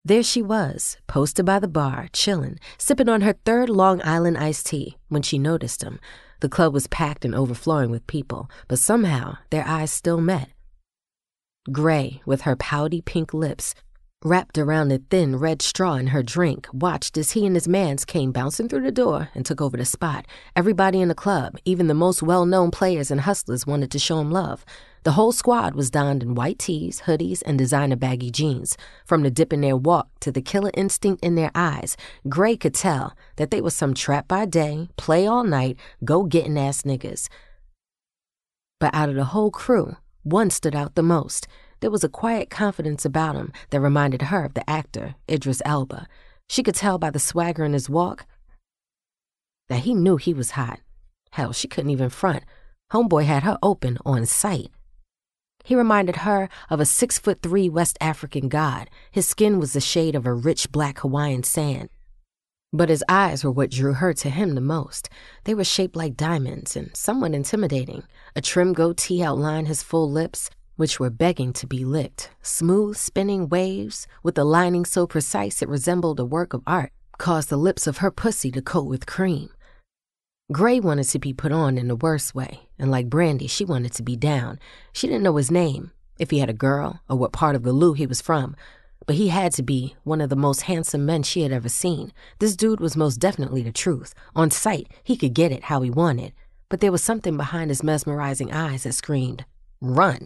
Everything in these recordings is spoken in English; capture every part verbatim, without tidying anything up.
There she was, posted by the bar, chillin', sipping on her third Long Island iced tea when she noticed him. The club was packed and overflowing with people, but somehow their eyes still met. Gray, with her pouty pink lips wrapped around a thin red straw in her drink, watched as he and his mans came bouncing through the door and took over the spot. Everybody in the club, even the most well-known players and hustlers, wanted to show him love. The whole squad was donned in white tees, hoodies, and designer baggy jeans. From the dip in their walk to the killer instinct in their eyes, Gray could tell that they were some trap by day, play all night, go-getting ass niggas. But out of the whole crew, one stood out the most. There was a quiet confidence about him that reminded her of the actor, Idris Elba. She could tell by the swagger in his walk that he knew he was hot. Hell, she couldn't even front. Homeboy had her open on sight. He reminded her of a six-foot-three West African god. His skin was the shade of a rich black Hawaiian sand. But his eyes were what drew her to him the most. They were shaped like diamonds and somewhat intimidating. A trim goatee outlined his full lips, which were begging to be licked. Smooth, spinning waves, with a lining so precise it resembled a work of art, caused the lips of her pussy to coat with cream. Gray wanted to be put on in the worst way, and like Brandy, she wanted to be down. She didn't know his name, if he had a girl, or what part of the Lou he was from, but he had to be one of the most handsome men she had ever seen. This dude was most definitely the truth. On sight, he could get it how he wanted, but there was something behind his mesmerizing eyes that screamed, "Run!"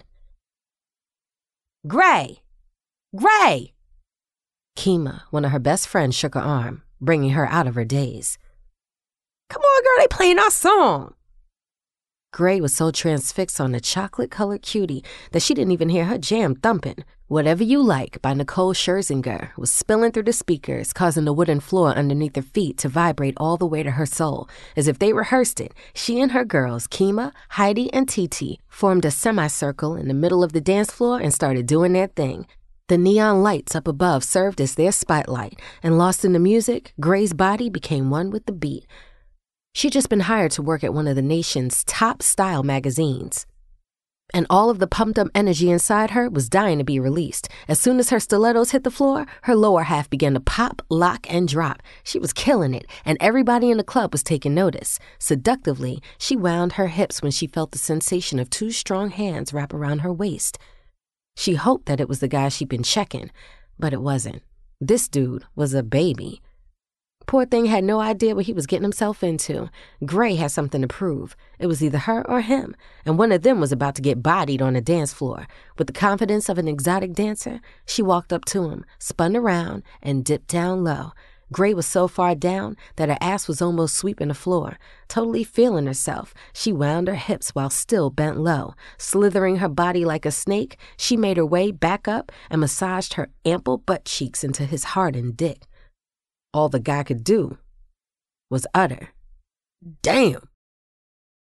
Gray! Gray! Kima, one of her best friends, shook her arm, bringing her out of her daze. Come on, girl, they playing our song. Gray was so transfixed on the chocolate-colored cutie that she didn't even hear her jam thumping. Whatever You Like by Nicole Scherzinger was spilling through the speakers, causing the wooden floor underneath her feet to vibrate all the way to her soul. As if they rehearsed it, she and her girls, Kima, Heidi, and Titi, formed a semicircle in the middle of the dance floor and started doing their thing. The neon lights up above served as their spotlight, and lost in the music, Gray's body became one with the beat. She'd just been hired to work at one of the nation's top style magazines, and all of the pumped-up energy inside her was dying to be released. As soon as her stilettos hit the floor, her lower half began to pop, lock, and drop. She was killing it, and everybody in the club was taking notice. Seductively, she wound her hips when she felt the sensation of two strong hands wrap around her waist. She hoped that it was the guy she'd been checking, but it wasn't. This dude was a baby. Poor thing had no idea what he was getting himself into. Gray had something to prove. It was either her or him, and one of them was about to get bodied on the dance floor. With the confidence of an exotic dancer, she walked up to him, spun around, and dipped down low. Gray was so far down that her ass was almost sweeping the floor. Totally feeling herself, she wound her hips while still bent low. Slithering her body like a snake, she made her way back up and massaged her ample butt cheeks into his hardened dick. All the guy could do was utter, "Damn!"